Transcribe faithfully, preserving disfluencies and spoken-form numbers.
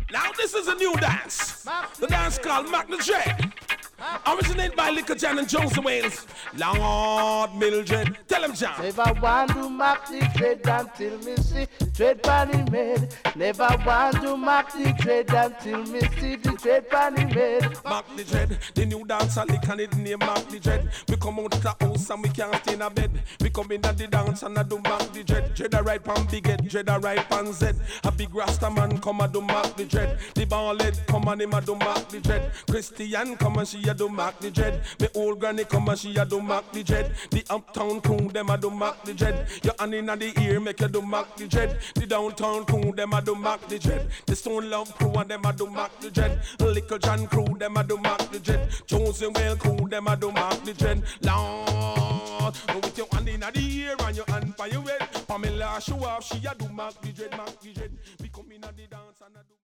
Now this is a new dance. The dance called Mac the Dread. Originated by Liquor Jan and Jones Wales. Lord Mildred. Tell him, John. Never want to Mac the Dread until me see Dread pan him head. Never want to Mac the Dread until me see the Dread pan him head. Mac the Dread. The new dance and lick and it name Mac the Dread. We come out of the house and we can't stay in a bed. We come in at the dance and I do Mac the Dread. Dread a right pan big head. Dread a right pan Z. A big rasta man come and do Mac the Dread. The ball head come and him a do Mac the Dread. Christian come and she a do Mac the Dread. Me old granny come and she a do Mac the Dread. The uptown crew them a do Mac the Dread. Your hand in the ear make you do Mac the Dread. The downtown crew them a do Mac the Dread. The Stone Love crew and them a do Mac the Dread. Little John crew them a do Mac the Dread. Chosen Well crew them a do Mac the Dread. Lord, with your hand in the ear and your hand by your head. Pamela show off she a do Mac the Dread, Mac the Dread. We come in at the dance and a do